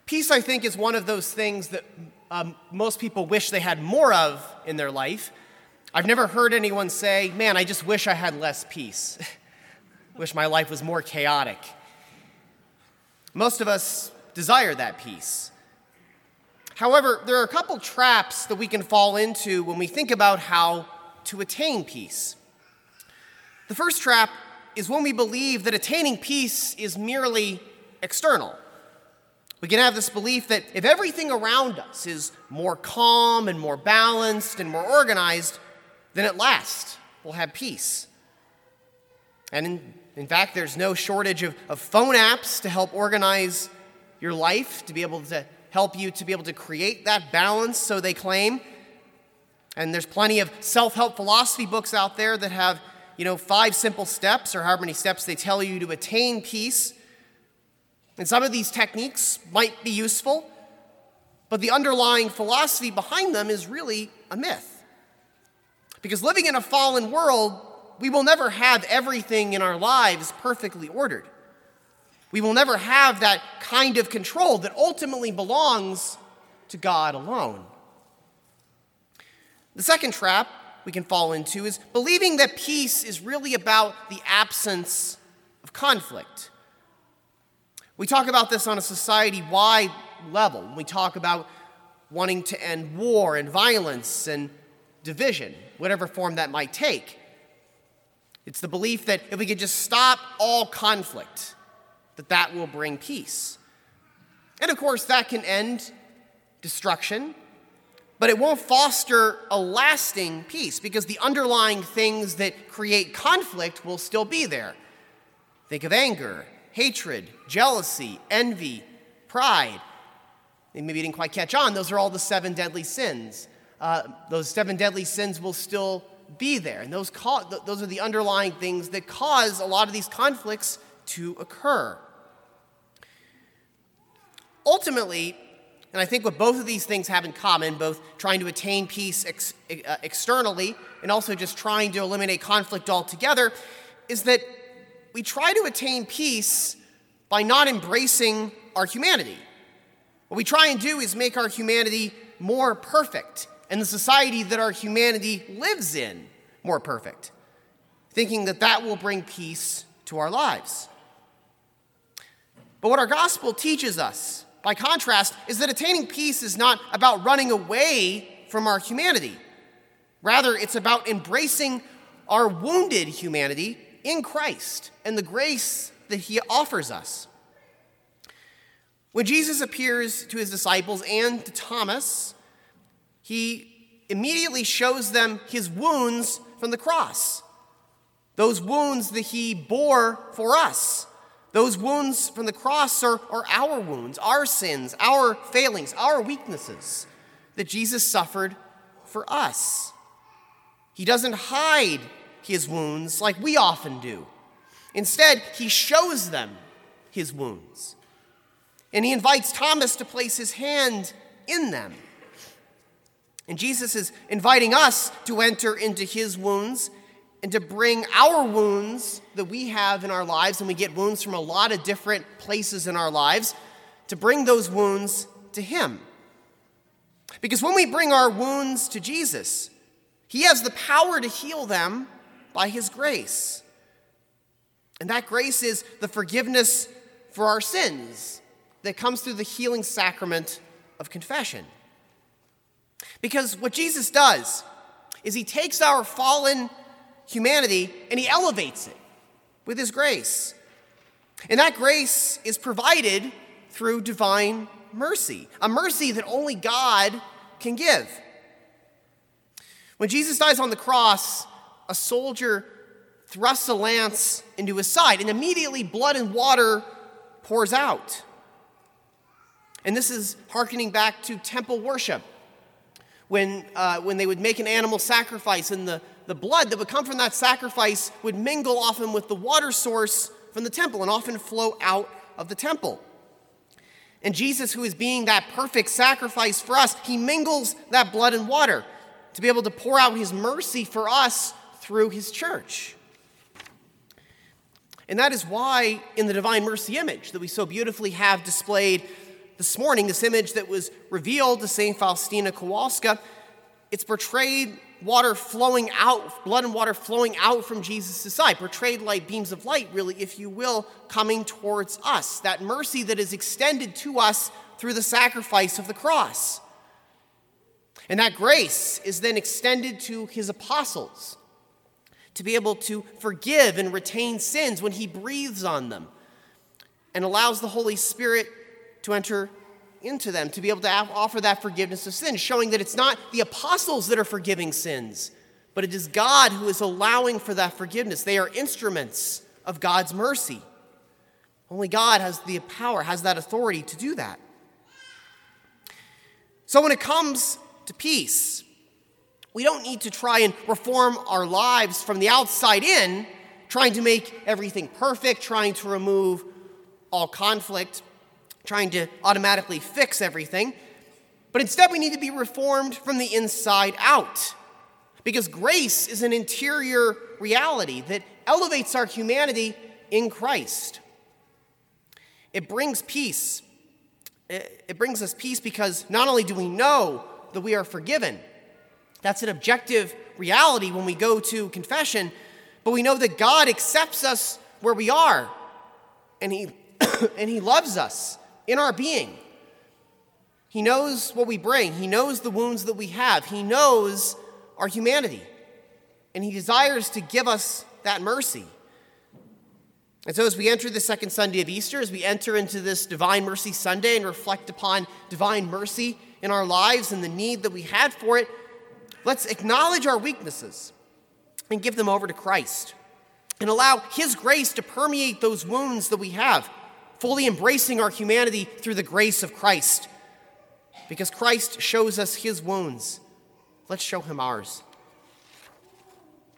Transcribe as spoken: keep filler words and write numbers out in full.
Peace, I think, is one of those things that um, most people wish they had more of in their life. I've never heard anyone say, man, I just wish I had less peace. Wish my life was more chaotic. Most of us desire that peace. However, there are a couple traps that we can fall into when we think about how to attain peace. The first trap is when we believe that attaining peace is merely external. We can have this belief that if everything around us is more calm and more balanced and more organized, then at last we'll have peace. And in, in fact, there's no shortage of, of phone apps to help organize your life, to be able to help you to be able to create that balance, so they claim. And there's plenty of self-help philosophy books out there that have, you know, five simple steps, or however many steps they tell you to attain peace. And some of these techniques might be useful, but the underlying philosophy behind them is really a myth. Because living in a fallen world, we will never have everything in our lives perfectly ordered. We will never have that kind of control that ultimately belongs to God alone. The second trap we can fall into is believing that peace is really about the absence of conflict. We talk about this on a society-wide level. We talk about wanting to end war and violence and division, whatever form that might take. It's the belief that if we could just stop all conflict, that that will bring peace. And of course, that can end destruction, but it won't foster a lasting peace because the underlying things that create conflict will still be there. Think of anger, hatred, jealousy, envy, pride. And maybe you didn't quite catch on. Those are all the seven deadly sins. Uh, those seven deadly sins will still be there. And those, ca- th- those are the underlying things that cause a lot of these conflicts to occur. Ultimately, and I think what both of these things have in common, both trying to attain peace ex- uh, externally and also just trying to eliminate conflict altogether, is that we try to attain peace by not embracing our humanity. What we try and do is make our humanity more perfect and the society that our humanity lives in more perfect, thinking that that will bring peace to our lives. But what our gospel teaches us, by contrast, is that attaining peace is not about running away from our humanity. Rather, it's about embracing our wounded humanity in Christ and the grace that he offers us. When Jesus appears to his disciples and to Thomas, he immediately shows them his wounds from the cross. Those wounds that he bore for us. Those wounds from the cross are, are our wounds, our sins, our failings, our weaknesses that Jesus suffered for us. He doesn't hide his wounds like we often do. Instead, he shows them his wounds. And he invites Thomas to place his hand in them. And Jesus is inviting us to enter into his wounds and to bring our wounds that we have in our lives, and we get wounds from a lot of different places in our lives, to bring those wounds to him. Because when we bring our wounds to Jesus, he has the power to heal them by his grace. And that grace is the forgiveness for our sins that comes through the healing sacrament of confession. Because what Jesus does is he takes our fallen humanity and he elevates it with his grace. And that grace is provided through divine mercy, a mercy that only God can give. When Jesus dies on the cross, a soldier thrusts a lance into his side, and immediately blood and water pours out. And this is hearkening back to temple worship, when uh, when they would make an animal sacrifice, and the, the blood that would come from that sacrifice would mingle often with the water source from the temple and often flow out of the temple. And Jesus, who is being that perfect sacrifice for us, he mingles that blood and water to be able to pour out his mercy for us through his church. And that is why in the divine mercy image that we so beautifully have displayed this morning, this image that was revealed to Saint Faustina Kowalska, it's portrayed water flowing out, blood and water flowing out from Jesus' side, portrayed like beams of light, really, if you will, coming towards us. That mercy that is extended to us through the sacrifice of the cross. And that grace is then extended to his apostles to be able to forgive and retain sins when he breathes on them and allows the Holy Spirit to enter into them, to be able to offer that forgiveness of sins, showing that it's not the apostles that are forgiving sins, but it is God who is allowing for that forgiveness. They are instruments of God's mercy. Only God has the power, has that authority to do that. So when it comes to peace, we don't need to try and reform our lives from the outside in, trying to make everything perfect, trying to remove all conflict, trying to automatically fix everything. But instead, we need to be reformed from the inside out. Because grace is an interior reality that elevates our humanity in Christ. It brings peace. It brings us peace because not only do we know that we are forgiven, that's an objective reality when we go to confession, but we know that God accepts us where we are, and he, and he loves us in our being. He knows what we bring. He knows the wounds that we have. He knows our humanity, and he desires to give us that mercy. And so as we enter the second Sunday of Easter, as we enter into this Divine Mercy Sunday and reflect upon divine mercy in our lives and the need that we had for it, let's acknowledge our weaknesses and give them over to Christ and allow his grace to permeate those wounds that we have, fully embracing our humanity through the grace of Christ. Because Christ shows us his wounds, let's show him ours.